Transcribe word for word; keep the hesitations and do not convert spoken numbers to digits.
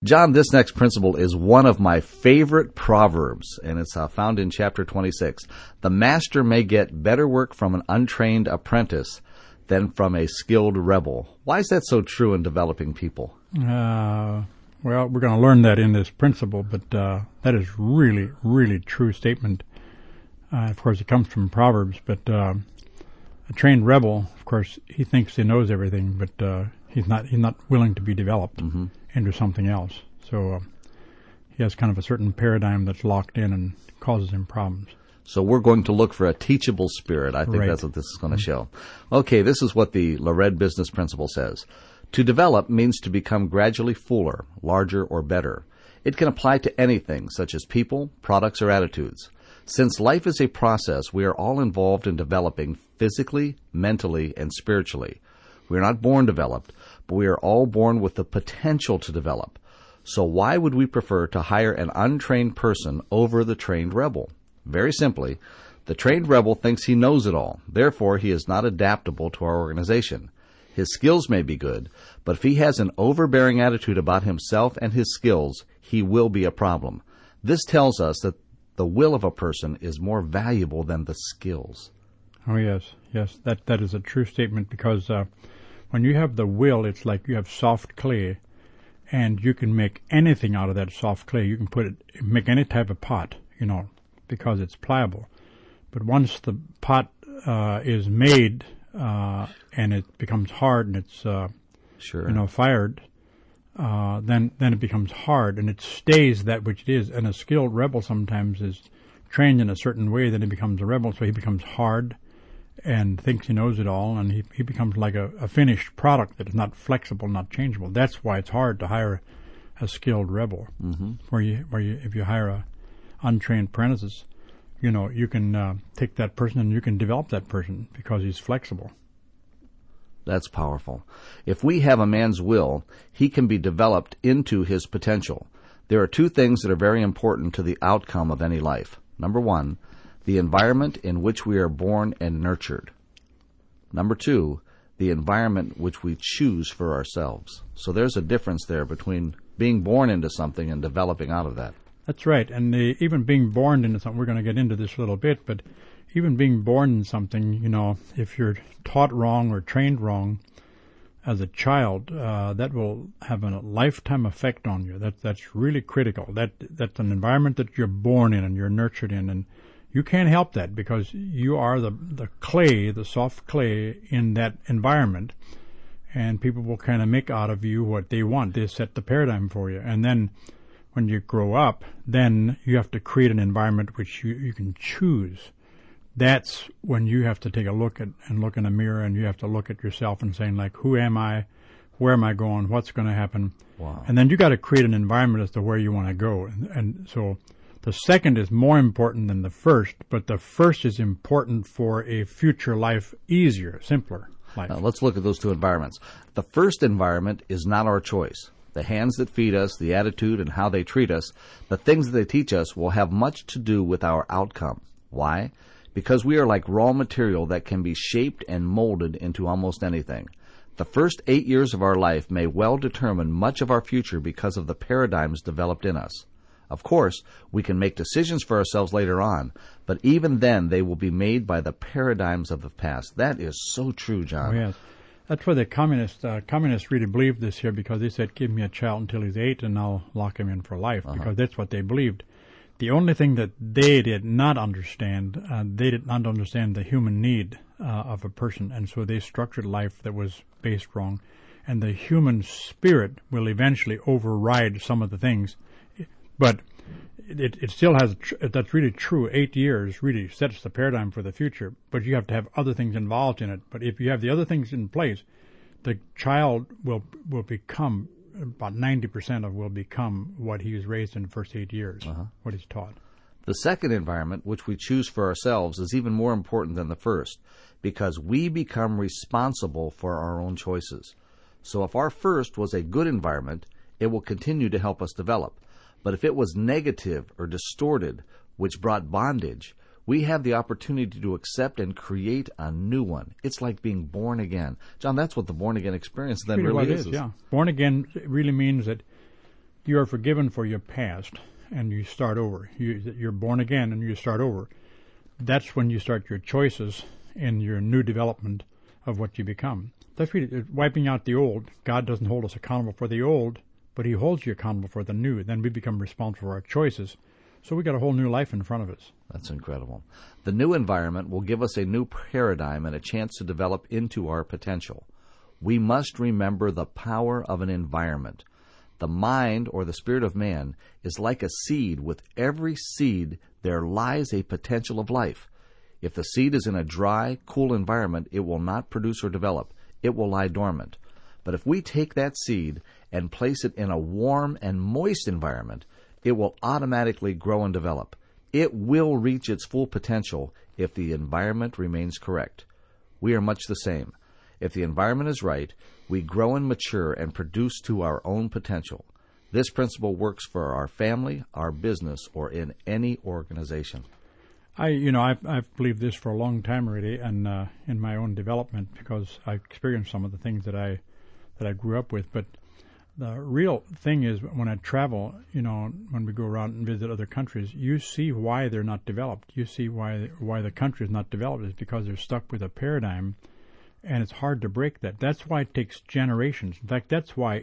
John, this next principle is one of my favorite proverbs, and it's uh, found in chapter twenty-six. The master may get better work from an untrained apprentice than from a skilled rebel. Why is that so true in developing people? Uh, well, we're going to learn that in this principle, but uh, that is really, really true statement. Uh, of course, it comes from Proverbs, but uh, a trained rebel, of course, he thinks he knows everything, but uh, he's not he's not willing to be developed mm-hmm. into something else. So uh, he has kind of a certain paradigm that's locked in and causes him problems. So we're going to look for a teachable spirit. I think right. that's what this is going to show. Okay, this is what the Lared Business Principle says. To develop means to become gradually fuller, larger, or better. It can apply to anything, such as people, products, or attitudes. Since life is a process, we are all involved in developing physically, mentally, and spiritually. We are not born developed, but we are all born with the potential to develop. So why would we prefer to hire an untrained person over the trained rebel? Very simply, the trained rebel thinks he knows it all. Therefore, he is not adaptable to our organization. His skills may be good, but if he has an overbearing attitude about himself and his skills, he will be a problem. This tells us that the will of a person is more valuable than the skills. Oh, yes. Yes, that, that is a true statement because uh, when you have the will, it's like you have soft clay, and you can make anything out of that soft clay. You can put it, make any type of pot, you know, because it's pliable. But once the pot uh, is made uh, and it becomes hard and it's uh, sure. you know fired, uh, then then it becomes hard and it stays that which it is. And a skilled rebel sometimes is trained in a certain way, then he becomes a rebel, so he becomes hard and thinks he knows it all, and he he becomes like a, a finished product that is not flexible, not changeable. That's why it's hard to hire a skilled rebel. Mm-hmm. Where you where you if you hire a untrained apprentices, you know, you can uh, take that person and you can develop that person because he's flexible. That's powerful. If we have a man's will, he can be developed into his potential. There are two things that are very important to the outcome of any life. Number one, the environment in which we are born and nurtured. Number two, the environment which we choose for ourselves. So there's a difference there between being born into something and developing out of that. That's right, and the, even being born into something, we're going to get into this a little bit, but even being born in something, you know, if you're taught wrong or trained wrong as a child, uh, that will have a lifetime effect on you. That, that's really critical. That That's an environment that you're born in and you're nurtured in, and you can't help that because you are the, the clay, the soft clay in that environment, and people will kind of make out of you what they want. They set the paradigm for you, and then when you grow up, then you have to create an environment which you, you can choose. That's when you have to take a look at and look in a mirror, and you have to look at yourself and saying, like, who am I? Where am I going? What's going to happen? Wow. And then you got to create an environment as to where you want to go. And, and so the second is more important than the first, but the first is important for a future life, easier, simpler life. Now, let's look at those two environments. The first environment is not our choice. The hands that feed us, the attitude and how they treat us, the things that they teach us will have much to do with our outcome. Why? Because we are like raw material that can be shaped and molded into almost anything. The first eight years of our life may well determine much of our future because of the paradigms developed in us. Of course, we can make decisions for ourselves later on, but even then they will be made by the paradigms of the past. That is so true, John. Oh, yes. That's why the communists, uh, communists really believed this here, because they said, give me a child until he's eight and I'll lock him in for life, uh-huh. because that's what they believed. The only thing that they did not understand, uh, they did not understand the human need uh, of a person, and so they structured life that was based wrong. And the human spirit will eventually override some of the things, but it, it still has, that's really true. Eight years really sets the paradigm for the future, but you have to have other things involved in it. But if you have the other things in place, the child will will become, about ninety percent of will become what he was raised in the first eight years, uh-huh. what he's taught. The second environment, which we choose for ourselves, is even more important than the first, because we become responsible for our own choices. So if our first was a good environment, it will continue to help us develop. But if it was negative or distorted, which brought bondage, we have the opportunity to accept and create a new one. It's like being born again. John, that's what the born again experience then really, really is. is. Yeah. Born again really means that you are forgiven for your past, and you start over. You, you're born again, and you start over. That's when you start your choices in your new development of what you become. That's really wiping out the old. God doesn't hold us accountable for the old, but He holds you accountable for the new. Then we become responsible for our choices. So we got a whole new life in front of us. That's incredible. The new environment will give us a new paradigm and a chance to develop into our potential. We must remember the power of an environment. The mind, or the spirit of man, is like a seed. With every seed, there lies a potential of life. If the seed is in a dry, cool environment, it will not produce or develop. It will lie dormant. But if we take that seed and place it in a warm and moist environment, it will automatically grow and develop. It will reach its full potential if the environment remains correct. We are much the same. If the environment is right, we grow and mature and produce to our own potential. This principle works for our family, our business, or in any organization. I, you know, I've, I've believed this for a long time already, and uh, in my own development, because I experienced some of the things that I that I grew up with. But the real thing is, when I travel, you know, when we go around and visit other countries, you see why they're not developed. You see why why the country is not developed is because they're stuck with a paradigm, and it's hard to break that. That's why it takes generations. In fact, that's why